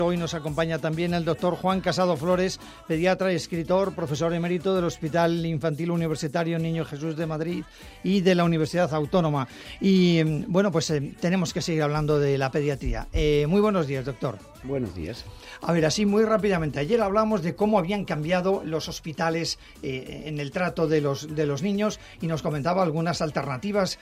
Hoy nos acompaña también el doctor Juan Casado Flores, pediatra y escritor, profesor emérito del Hospital Infantil Universitario Niño Jesús de Madrid y de la Universidad Autónoma. Y bueno, pues tenemos que seguir hablando de la pediatría. Muy buenos días, doctor. Buenos días. A ver, así muy rápidamente. Ayer hablamos de cómo habían cambiado los hospitales en el trato de los niños y nos comentaba algunas alternativas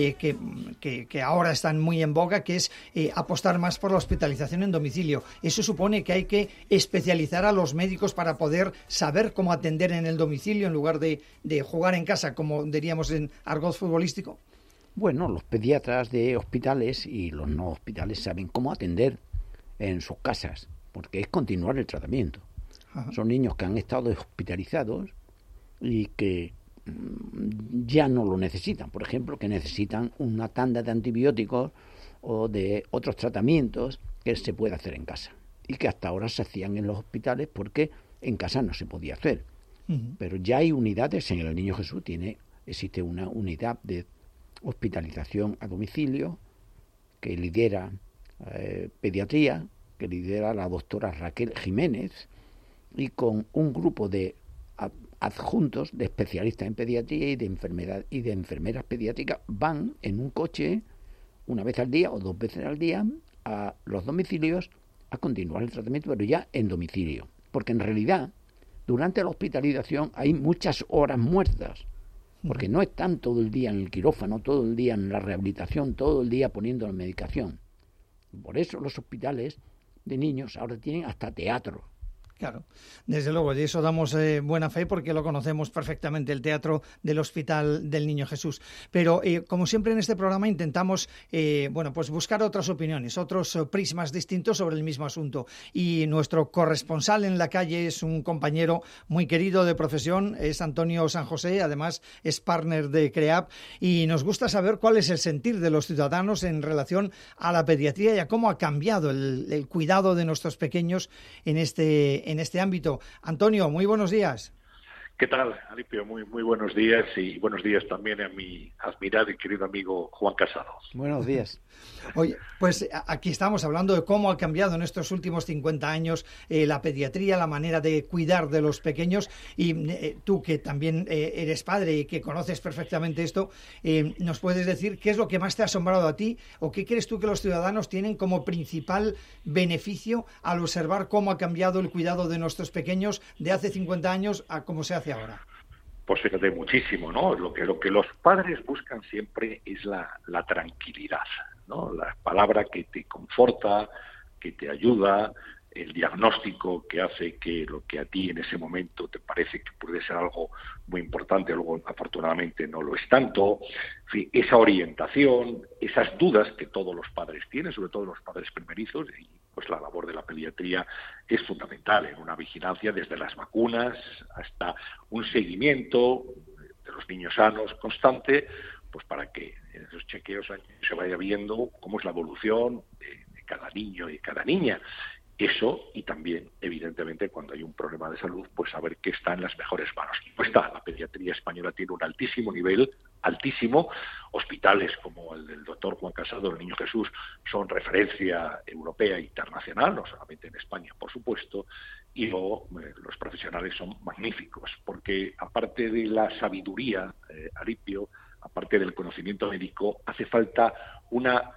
que ahora están muy en boga, que es apostar más por la hospitalización en domicilio. Eso supone que hay que especializar a los médicos para poder saber cómo atender en el domicilio en lugar de jugar en casa, como diríamos en argot futbolístico. Bueno, los pediatras de hospitales y los no hospitales saben cómo atender en sus casas, porque es continuar el tratamiento. Ajá. Son niños que han estado hospitalizados y que ya no lo necesitan. Por ejemplo, que necesitan una tanda de antibióticos o de otros tratamientos que se puede hacer en casa y que hasta ahora se hacían en los hospitales porque en casa no se podía hacer. Pero ya hay unidades. En el Niño Jesús existe una unidad de hospitalización a domicilio que lidera pediatría, que lidera la doctora Raquel Jiménez, y con un grupo de adjuntos de especialistas en pediatría y de enfermeras pediátricas van en un coche una vez al día o 2 veces al día a los domicilios a continuar el tratamiento, pero ya en domicilio. Porque en realidad, durante la hospitalización hay muchas horas muertas, porque no están todo el día en el quirófano, todo el día en la rehabilitación, todo el día poniendo la medicación. Por eso los hospitales de niños ahora tienen hasta teatro. Claro, desde luego, de eso damos buena fe porque lo conocemos perfectamente, el teatro del Hospital del Niño Jesús. Pero, como siempre en este programa, intentamos pues buscar otras opiniones, otros prismas distintos sobre el mismo asunto. Y nuestro corresponsal en la calle es un compañero muy querido de profesión, es Antonio San José, además es partner de CREAP, y nos gusta saber cuál es el sentir de los ciudadanos en relación a la pediatría y a cómo ha cambiado el cuidado de nuestros pequeños en este ámbito. Antonio, muy buenos días. ¿Qué tal, Alipio? Muy buenos días y buenos días también a mi admirado y querido amigo Juan Casado. Buenos días. Oye, pues aquí estamos hablando de cómo ha cambiado en estos últimos 50 años la pediatría, la manera de cuidar de los pequeños, y tú que también eres padre y que conoces perfectamente esto, ¿nos puedes decir qué es lo que más te ha asombrado a ti o qué crees tú que los ciudadanos tienen como principal beneficio al observar cómo ha cambiado el cuidado de nuestros pequeños de hace 50 años a cómo se hace ahora? Pues fíjate, muchísimo, ¿no? Lo que los padres buscan siempre es la tranquilidad, ¿no? La palabra que te conforta, que te ayuda, el diagnóstico que hace que lo que a ti en ese momento te parece que puede ser algo muy importante, luego afortunadamente no lo es tanto. En fin, esa orientación, esas dudas que todos los padres tienen, sobre todo los padres primerizos, y pues la labor de la pediatría es fundamental en una vigilancia desde las vacunas hasta un seguimiento de los niños sanos constante, pues para que en esos chequeos se vaya viendo cómo es la evolución de cada niño y cada niña. Eso, y también, evidentemente, cuando hay un problema de salud, pues saber que está en las mejores manos. Pues está, la pediatría española tiene un altísimo nivel, altísimo. Hospitales como el del doctor Juan Casado, el Niño Jesús, son referencia europea e internacional, no solamente en España, por supuesto, y luego los profesionales son magníficos, porque aparte de la sabiduría, Alipio, aparte del conocimiento médico, hace falta una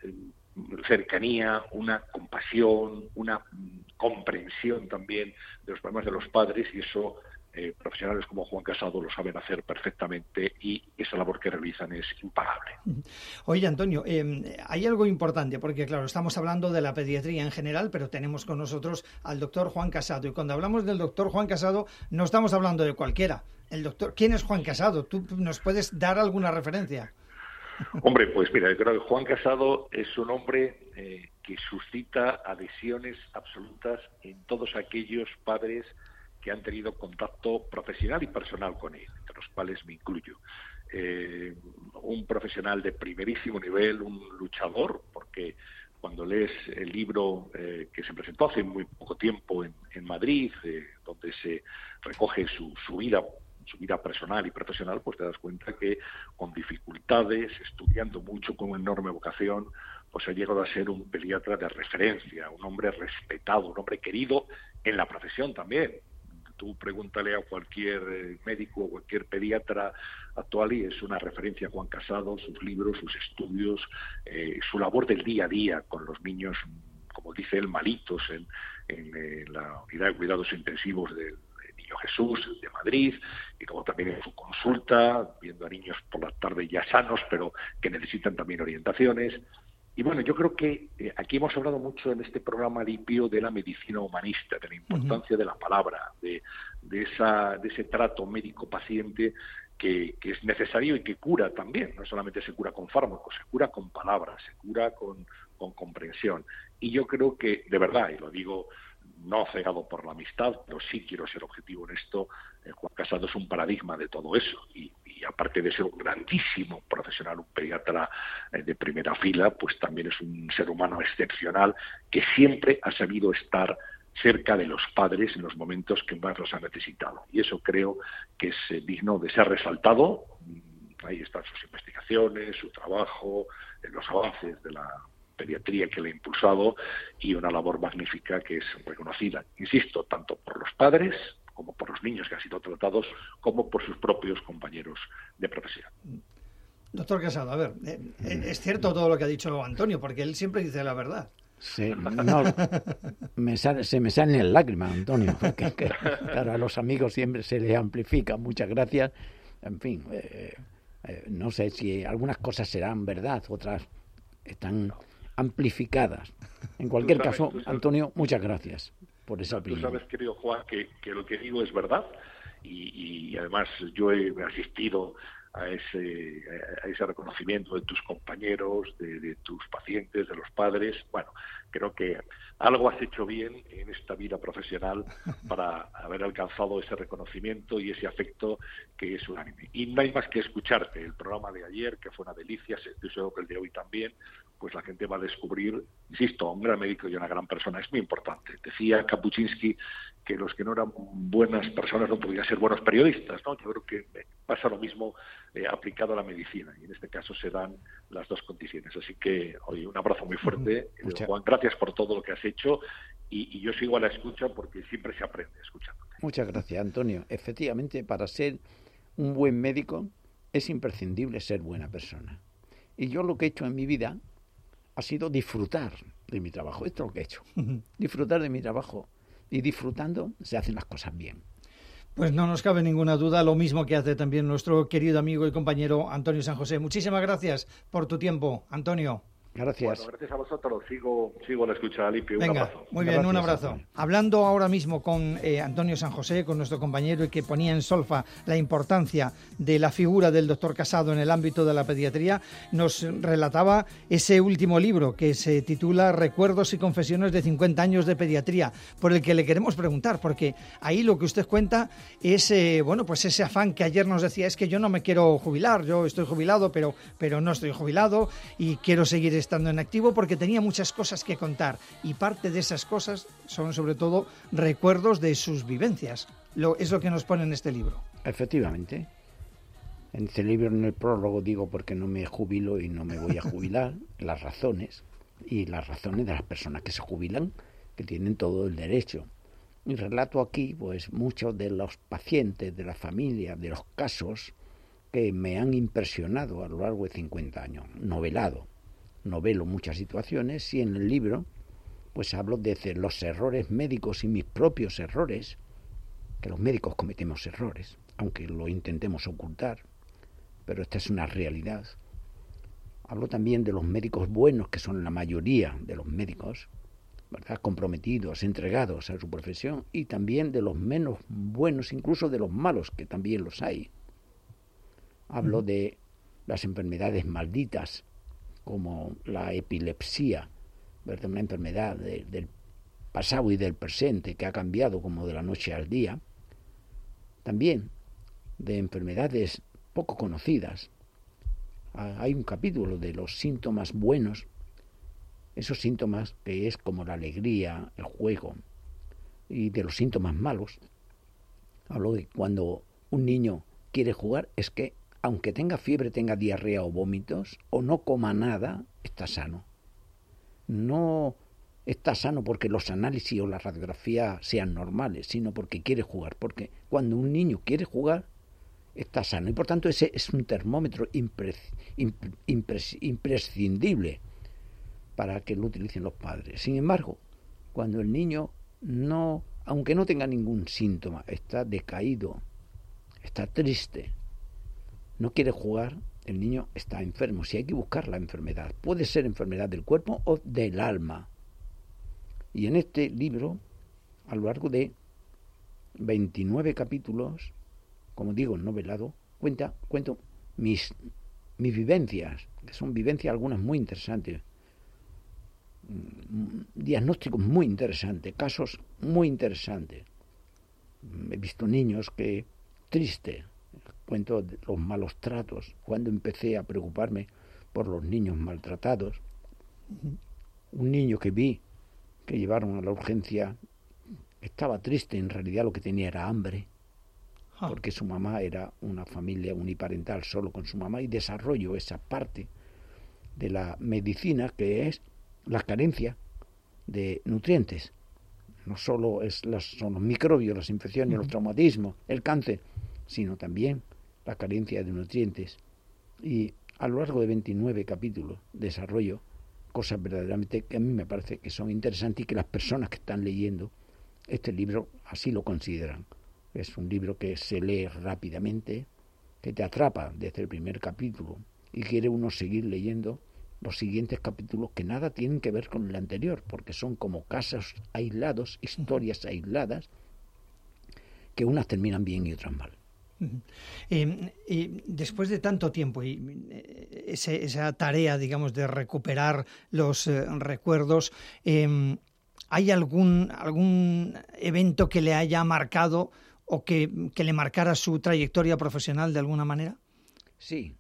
cercanía, una compasión, una comprensión también de los problemas de los padres, y eso profesionales como Juan Casado lo saben hacer perfectamente, y esa labor que realizan es impagable. Oye, Antonio, hay algo importante, porque claro, estamos hablando de la pediatría en general, pero tenemos con nosotros al doctor Juan Casado, y cuando hablamos del doctor Juan Casado no estamos hablando de cualquiera. ¿Quién es Juan Casado? ¿Tú nos puedes dar alguna referencia? Hombre, pues mira, yo creo que Juan Casado es un hombre que suscita adhesiones absolutas en todos aquellos padres que han tenido contacto profesional y personal con él, entre los cuales me incluyo. Un profesional de primerísimo nivel, un luchador, porque cuando lees el libro que se presentó hace muy poco tiempo en Madrid, donde se recoge su vida personal y profesional, pues te das cuenta que con dificultades, estudiando mucho, con una enorme vocación, pues ha llegado a ser un pediatra de referencia, un hombre respetado, un hombre querido en la profesión también. Tú pregúntale a cualquier médico o cualquier pediatra actual y es una referencia Juan Casado, sus libros, sus estudios, su labor del día a día con los niños, como dice él, malitos en la unidad de cuidados intensivos del Niño Jesús de Madrid, y luego también en su consulta, viendo a niños por la tarde ya sanos, pero que necesitan también orientaciones. Y bueno, yo creo que aquí hemos hablado mucho en este programa limpio de la medicina humanista, de la importancia de la palabra, de ese trato médico-paciente que es necesario y que cura también. No solamente se cura con fármacos, se cura con palabras, se cura con comprensión. Y yo creo que, de verdad, y lo digo no cegado por la amistad, pero sí quiero ser objetivo en esto, Juan Casado es un paradigma de todo eso. Y aparte de ser un grandísimo profesional, un pediatra de primera fila, pues también es un ser humano excepcional que siempre ha sabido estar cerca de los padres en los momentos que más los han necesitado. Y eso creo que es digno de ser resaltado. Ahí están sus investigaciones, su trabajo, los avances de la pediatría que le ha impulsado y una labor magnífica que es reconocida, insisto, tanto por los padres como por los niños que han sido tratados, como por sus propios compañeros de profesión. Doctor Casado, a ver, es cierto todo lo que ha dicho Antonio, porque él siempre dice la verdad. Sí, no, se me salen lágrimas, Antonio, porque claro, a los amigos siempre se les amplifica. Muchas gracias. En fin, no sé si algunas cosas serán verdad, otras están amplificadas. En cualquier caso, Antonio, muchas gracias por esa opinión. Tú sabes, querido Juan, que lo que digo es verdad y además yo he asistido a ese reconocimiento de tus compañeros, de tus pacientes, de los padres. Bueno, creo que algo has hecho bien en esta vida profesional para haber alcanzado ese reconocimiento y ese afecto que es unánime. Y no hay más que escucharte. El programa de ayer, que fue una delicia, estoy seguro que el de hoy también, pues la gente va a descubrir, insisto, a un gran médico y a una gran persona. Es muy importante. Decía Kapuscinski que los que no eran buenas personas no podían ser buenos periodistas, ¿no? Yo creo que pasa lo mismo aplicado a la medicina, y en este caso se dan las dos condiciones. Así que, oye, un abrazo muy fuerte. Juan, gracias por todo lo que has hecho, y yo sigo a la escucha porque siempre se aprende escuchándote. Muchas gracias, Antonio. Efectivamente, para ser un buen médico es imprescindible ser buena persona. Y yo lo que he hecho en mi vida ha sido disfrutar de mi trabajo. Esto es lo que he hecho. Disfrutar de mi trabajo. Y disfrutando se hacen las cosas bien. Pues no nos cabe ninguna duda, lo mismo que hace también nuestro querido amigo y compañero Antonio San José. Muchísimas gracias por tu tiempo, Antonio. Gracias. Bueno, gracias a vosotros. Sigo la escucha limpia. Venga, un abrazo. Muy bien, un abrazo. Antonio. Hablando ahora mismo con Antonio San José, con nuestro compañero, y que ponía en solfa la importancia de la figura del doctor Casado en el ámbito de la pediatría, nos relataba ese último libro que se titula Recuerdos y confesiones de 50 años de pediatría, por el que le queremos preguntar, porque ahí lo que usted cuenta es pues ese afán que ayer nos decía, es que yo no me quiero jubilar, yo estoy jubilado, pero no estoy jubilado y quiero seguir estando en activo porque tenía muchas cosas que contar, y parte de esas cosas son sobre todo recuerdos de sus vivencias. Es lo que nos pone en este libro. Efectivamente. En este libro, en el prólogo, digo porque no me jubilo y no me voy a jubilar, las razones de las personas que se jubilan, que tienen todo el derecho. Y relato aquí pues muchos de los pacientes, de la familia, de los casos que me han impresionado a lo largo de 50 años, novelo muchas situaciones, y en el libro pues hablo de los errores médicos y mis propios errores, que los médicos cometemos errores, aunque lo intentemos ocultar, pero esta es una realidad. Hablo también de los médicos buenos, que son la mayoría de los médicos, ¿verdad?, comprometidos, entregados a su profesión, y también de los menos buenos, incluso de los malos, que también los hay. Hablo de las enfermedades malditas, como la epilepsia, ¿verdad?, una enfermedad del pasado y del presente que ha cambiado como de la noche al día. También de enfermedades poco conocidas. Hay un capítulo de los síntomas buenos, esos síntomas que es como la alegría, el juego, y de los síntomas malos. Hablo de cuando un niño quiere jugar, es que aunque tenga fiebre, tenga diarrea o vómitos, o no coma nada, está sano. no está sano porque los análisis o la radiografía sean normales, sino porque quiere jugar. Porque cuando un niño quiere jugar, está sano. Y por tanto ese es un termómetro imprescindible para que lo utilicen los padres. Sin embargo, cuando el niño no, aunque no tenga ningún síntoma, está decaído, está triste, no quiere jugar, el niño está enfermo. Si hay que buscar la enfermedad, puede ser enfermedad del cuerpo o del alma. Y en este libro, a lo largo de 29 capítulos, como digo, novelado, cuento mis vivencias, que son vivencias algunas muy interesantes, diagnósticos muy interesantes, casos muy interesantes. He visto niños que, triste, cuento de los malos tratos, cuando empecé a preocuparme por los niños maltratados. Un niño que vi que llevaron a la urgencia estaba triste, en realidad lo que tenía era hambre, porque su mamá era una familia uniparental solo con su mamá, y desarrollo esa parte de la medicina que es la carencia de nutrientes. No solo son los microbios, las infecciones, los traumatismos, el cáncer, sino también la carencia de nutrientes. Y a lo largo de 29 capítulos desarrollo cosas verdaderamente que a mí me parece que son interesantes y que las personas que están leyendo este libro así lo consideran. Es un libro que se lee rápidamente, que te atrapa desde el primer capítulo y quiere uno seguir leyendo los siguientes capítulos que nada tienen que ver con el anterior, porque son como casos aislados, historias aisladas, que unas terminan bien y otras mal. Y después de tanto tiempo y esa tarea, digamos, de recuperar los recuerdos, ¿hay algún evento que le haya marcado o que le marcara su trayectoria profesional de alguna manera? Sí.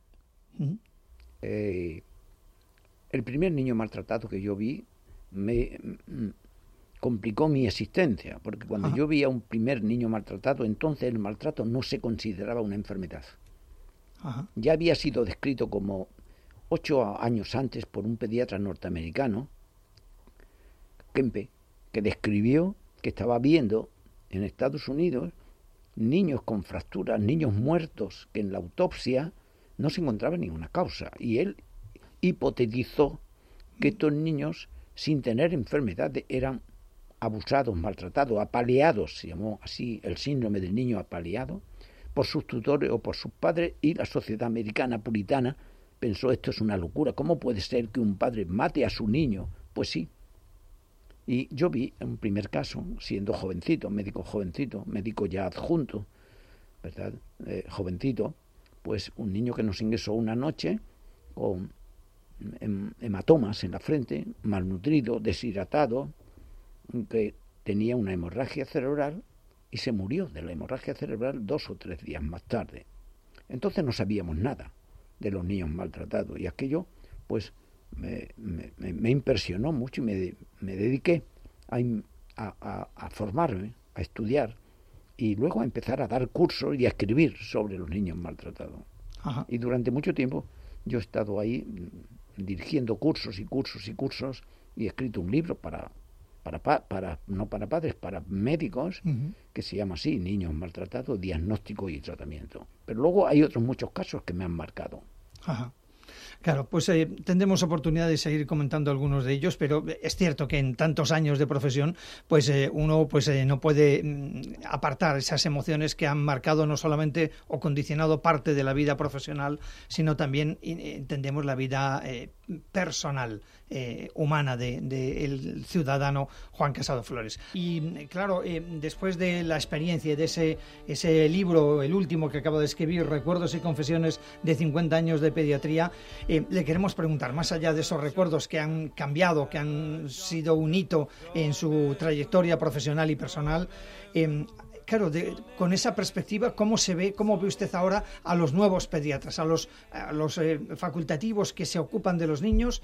El primer niño maltratado que yo vi me complicó mi existencia, porque cuando yo vi a un primer niño maltratado, entonces el maltrato no se consideraba una enfermedad. Ya había sido descrito como 8 años antes por un pediatra norteamericano, Kempe, que describió que estaba viendo en Estados Unidos niños con fracturas, niños muertos, que en la autopsia no se encontraba ninguna causa. Y él hipotetizó que estos niños, sin tener enfermedad, eran abusados, maltratados, apaleados, se llamó así el síndrome del niño apaleado, por sus tutores o por sus padres, y la sociedad americana puritana pensó: esto es una locura, ¿cómo puede ser que un padre mate a su niño? Pues sí. Y yo vi en un primer caso, siendo jovencito, médico ya adjunto, ¿verdad? Jovencito, pues un niño que nos ingresó una noche con hematomas en la frente, malnutrido, deshidratado, que tenía una hemorragia cerebral y se murió de la hemorragia cerebral 2 o 3 días más tarde. Entonces no sabíamos nada de los niños maltratados y aquello pues me impresionó mucho y me dediqué a formarme, a estudiar y luego a empezar a dar cursos y a escribir sobre los niños maltratados. Y durante mucho tiempo yo he estado ahí dirigiendo cursos y he escrito un libro no para padres, para médicos, que se llama así, Niños Maltratados, Diagnóstico y Tratamiento. Pero luego hay otros muchos casos que me han marcado. Claro, pues tendremos oportunidad de seguir comentando algunos de ellos, pero es cierto que en tantos años de profesión, pues uno no puede apartar esas emociones que han marcado no solamente o condicionado parte de la vida profesional, sino también entendemos la vida personal, humana del ciudadano Juan Casado Flores. Y claro, después de la experiencia de ese libro, el último que acabo de escribir, Recuerdos y Confesiones de 50 años de pediatría, le queremos preguntar, más allá de esos recuerdos que han cambiado, que han sido un hito en su trayectoria profesional y personal, claro, con esa perspectiva, ¿cómo ve usted ahora a los nuevos pediatras, a los facultativos que se ocupan de los niños?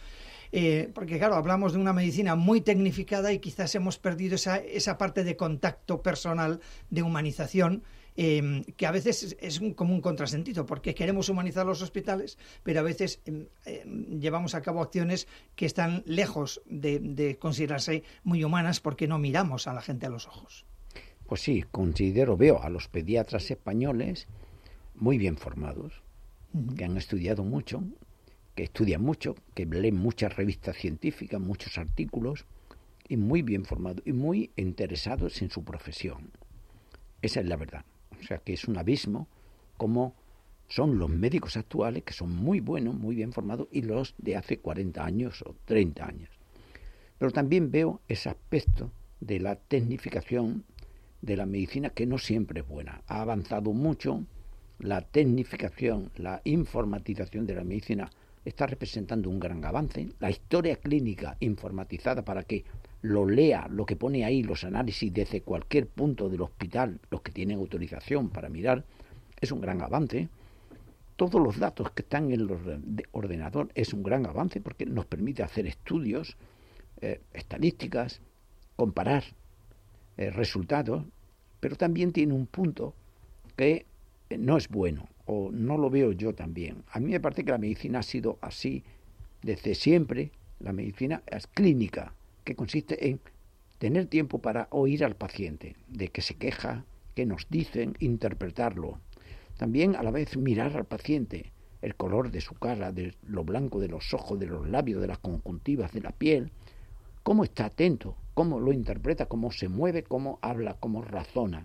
porque claro, hablamos de una medicina muy tecnificada y quizás hemos perdido esa parte de contacto personal, de humanización, que a veces es como un contrasentido, porque queremos humanizar los hospitales, pero a veces llevamos a cabo acciones que están lejos de considerarse muy humanas porque no miramos a la gente a los ojos. Pues sí, veo a los pediatras españoles muy bien formados, que han estudiado mucho, que estudian mucho, que leen muchas revistas científicas, muchos artículos, y muy bien formados y muy interesados en su profesión. Esa es la verdad. O sea, que es un abismo como son los médicos actuales, que son muy buenos, muy bien formados, y los de hace 40 años o 30 años. Pero también veo ese aspecto de la tecnificación de la medicina que no siempre es buena. Ha avanzado mucho la tecnificación, la informatización de la medicina está representando un gran avance. La historia clínica informatizada para que lo lea, lo que pone ahí, los análisis desde cualquier punto del hospital, los que tienen autorización para mirar, es un gran avance. Todos los datos que están en el ordenador es un gran avance porque nos permite hacer estudios, estadísticas, comparar resultados, pero también tiene un punto que no es bueno, o no lo veo yo también. A mí me parece que la medicina ha sido así desde siempre. La medicina es clínica, que consiste en tener tiempo para oír al paciente, de qué se queja, qué nos dicen, interpretarlo. También a la vez mirar al paciente, el color de su cara, de lo blanco de los ojos, de los labios, de las conjuntivas, de la piel, cómo está atento, cómo lo interpreta, cómo se mueve, cómo habla, cómo razona.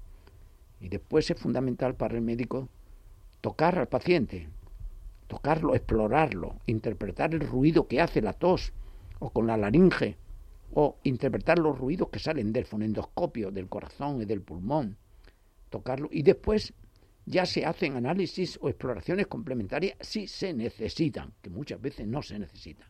Y después es fundamental para el médico tocar al paciente, tocarlo, explorarlo, interpretar el ruido que hace la tos o con la laringe, o interpretar los ruidos que salen del fonendoscopio, del corazón y del pulmón, tocarlo, y después ya se hacen análisis o exploraciones complementarias si se necesitan, que muchas veces no se necesitan.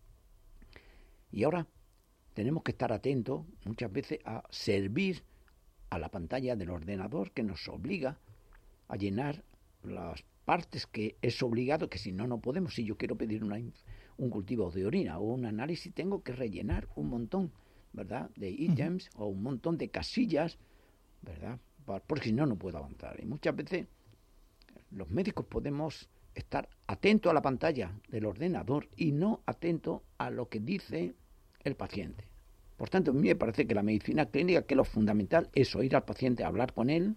Y ahora tenemos que estar atentos muchas veces a servir a la pantalla del ordenador, que nos obliga a llenar las partes que es obligado, que si no, no podemos. Si yo quiero pedir un cultivo de orina o un análisis, tengo que rellenar un montón, ¿verdad?, de ítems o un montón de casillas, ¿verdad?, porque si no, no puedo avanzar. Y muchas veces los médicos podemos estar atentos a la pantalla del ordenador y no atentos a lo que dice el paciente. Por tanto, a mí me parece que la medicina clínica, que lo fundamental es oír al paciente, hablar con él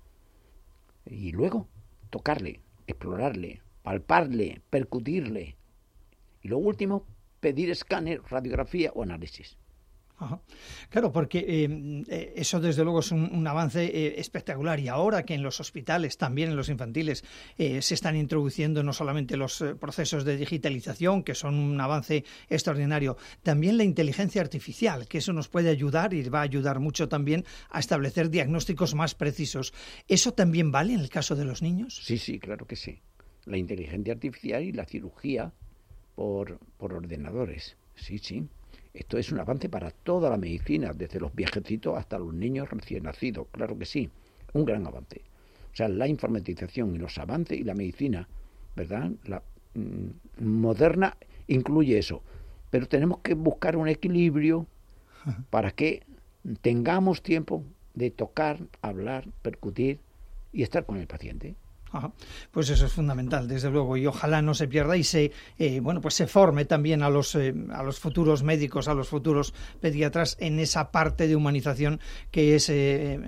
y luego tocarle, explorarle, palparle, percutirle. Y lo último, pedir escáner, radiografía o análisis. Ajá. Claro, porque eso desde luego es un avance espectacular, y ahora que en los hospitales, también en los infantiles, se están introduciendo no solamente los procesos de digitalización, que son un avance extraordinario, también la inteligencia artificial, que eso nos puede ayudar y va a ayudar mucho también a establecer diagnósticos más precisos. ¿Eso también vale en el caso de los niños? Sí, claro que sí. La inteligencia artificial y la cirugía por ordenadores, sí. Esto es un avance para toda la medicina, desde los viejecitos hasta los niños recién nacidos, claro que sí, un gran avance. O sea, la informatización y los avances y la medicina, ¿verdad?, la moderna incluye eso, pero tenemos que buscar un equilibrio para que tengamos tiempo de tocar, hablar, percutir y estar con el paciente. Ajá. Pues eso es fundamental, desde luego, y ojalá no se pierda y se forme también a los futuros médicos, a los futuros pediatras en esa parte de humanización que es,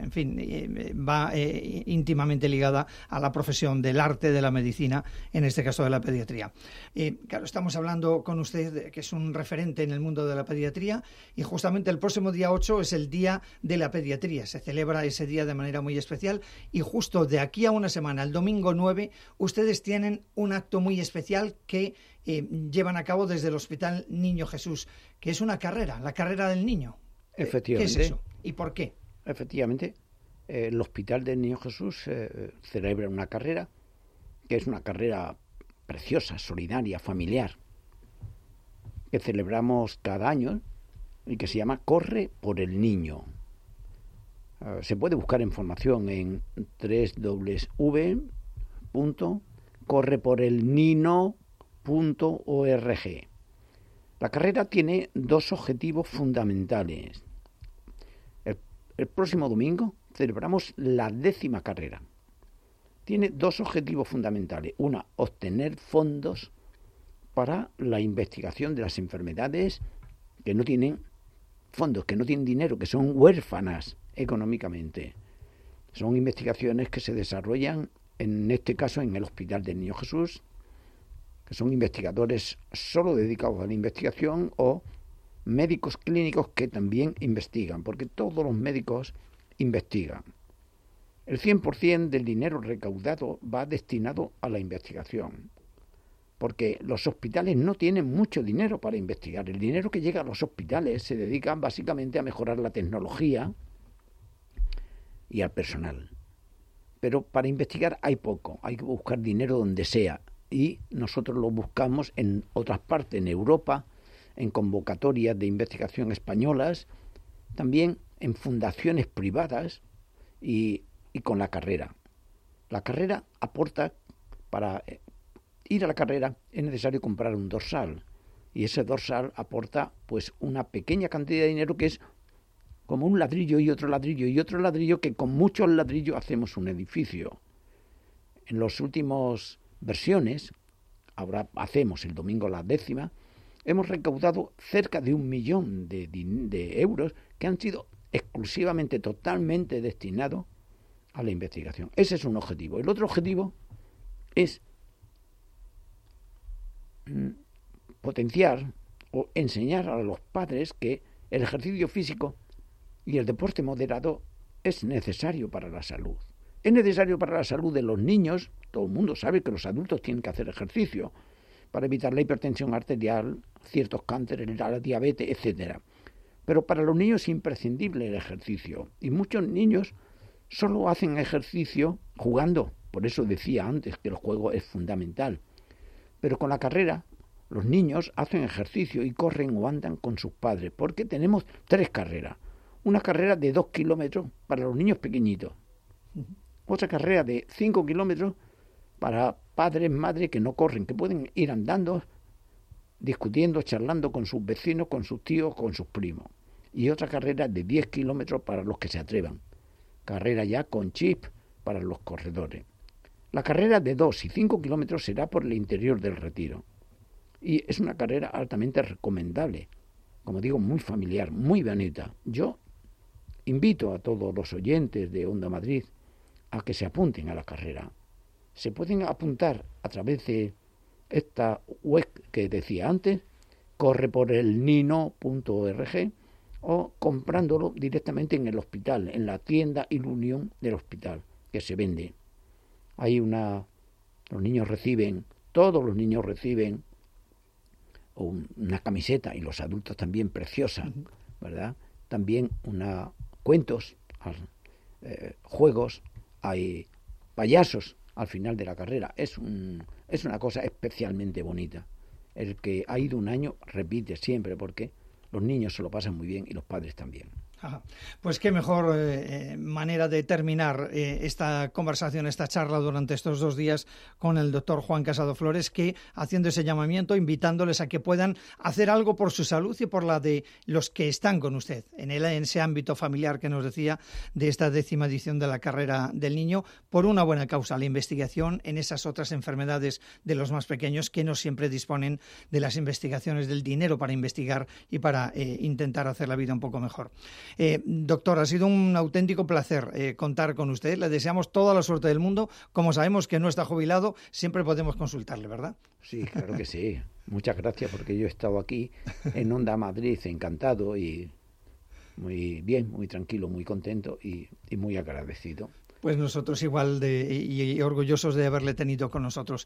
va íntimamente ligada a la profesión del arte de la medicina, en este caso de la pediatría. Claro, estamos hablando con usted, que es un referente en el mundo de la pediatría, y justamente el próximo día 8 es el Día de la Pediatría. Se celebra ese día de manera muy especial, y justo de aquí a una semana, el domingo 9, ustedes tienen un acto muy especial que llevan a cabo desde el Hospital Niño Jesús, que es una carrera, la carrera del niño. Efectivamente. ¿Qué es eso? ¿Y por qué? Efectivamente, el Hospital del Niño Jesús celebra una carrera, que es una carrera preciosa, solidaria, familiar, que celebramos cada año y que se llama Corre por el Niño. Se puede buscar información en www.correporelnino.org. La carrera tiene dos objetivos fundamentales. El próximo domingo celebramos la 10ª carrera. Tiene dos objetivos fundamentales. Una, obtener fondos para la investigación de las enfermedades que no tienen fondos, que no tienen dinero, que son huérfanas económicamente. Son investigaciones que se desarrollan, en este caso, en el Hospital del Niño Jesús, que son investigadores solo dedicados a la investigación o médicos clínicos que también investigan, porque todos los médicos investigan. El 100% del dinero recaudado va destinado a la investigación, porque los hospitales no tienen mucho dinero para investigar. El dinero que llega a los hospitales se dedica básicamente a mejorar la tecnología y al personal. Pero para investigar hay poco, hay que buscar dinero donde sea, y nosotros lo buscamos en otras partes, en Europa, en convocatorias de investigación españolas, también en fundaciones privadas y con la carrera. La carrera aporta, para ir a la carrera es necesario comprar un dorsal, y ese dorsal aporta pues una pequeña cantidad de dinero que es como un ladrillo y otro ladrillo y otro ladrillo, que con muchos ladrillos hacemos un edificio. En las últimas versiones, ahora hacemos el domingo la 10ª, hemos recaudado cerca de 1 millón de euros que han sido exclusivamente, totalmente destinados a la investigación. Ese es un objetivo. El otro objetivo es potenciar o enseñar a los padres que el ejercicio físico y el deporte moderado es necesario para la salud. Es necesario para la salud de los niños. Todo el mundo sabe que los adultos tienen que hacer ejercicio para evitar la hipertensión arterial, ciertos cánceres, la diabetes, etcétera. Pero para los niños es imprescindible el ejercicio, y muchos niños solo hacen ejercicio jugando. Por eso decía antes que el juego es fundamental. Pero con la carrera los niños hacen ejercicio y corren o andan con sus padres, porque tenemos 3 carreras. Una carrera de 2 kilómetros para los niños pequeñitos, otra carrera de 5 kilómetros para padres, madres que no corren, que pueden ir andando, discutiendo, charlando con sus vecinos, con sus tíos, con sus primos. Y otra carrera de 10 kilómetros para los que se atrevan. Carrera ya con chip para los corredores. La carrera de 2 y 5 kilómetros será por el interior del Retiro. Y es una carrera altamente recomendable. Como digo, muy familiar, muy bonita. Yo invito a todos los oyentes de Onda Madrid a que se apunten a la carrera. Se pueden apuntar a través de esta web que decía antes, correporelnino.org, o comprándolo directamente en el hospital, en la tienda Ilunión del hospital, que se vende. Todos los niños reciben una camiseta, y los adultos también, preciosa, ¿verdad? También cuentos, juegos, hay payasos al final de la carrera. Es una cosa especialmente bonita. El que ha ido un año repite siempre, porque los niños se lo pasan muy bien y los padres también. Ajá. Pues qué mejor manera de terminar esta conversación, esta charla durante estos 2 días con el doctor Juan Casado Flores, que haciendo ese llamamiento, invitándoles a que puedan hacer algo por su salud y por la de los que están con usted, en ese ámbito familiar que nos decía de esta 10ª edición de la carrera del niño, por una buena causa, la investigación en esas otras enfermedades de los más pequeños que no siempre disponen de las investigaciones, del dinero para investigar y para intentar hacer la vida un poco mejor. Doctor, ha sido un auténtico placer contar con usted. Le deseamos toda la suerte del mundo. Como sabemos que no está jubilado, siempre podemos consultarle, ¿verdad? Sí, claro que sí. Muchas gracias, porque yo he estado aquí en Onda Madrid encantado y muy bien, muy tranquilo, muy contento y muy agradecido. Pues nosotros igual y orgullosos de haberle tenido con nosotros.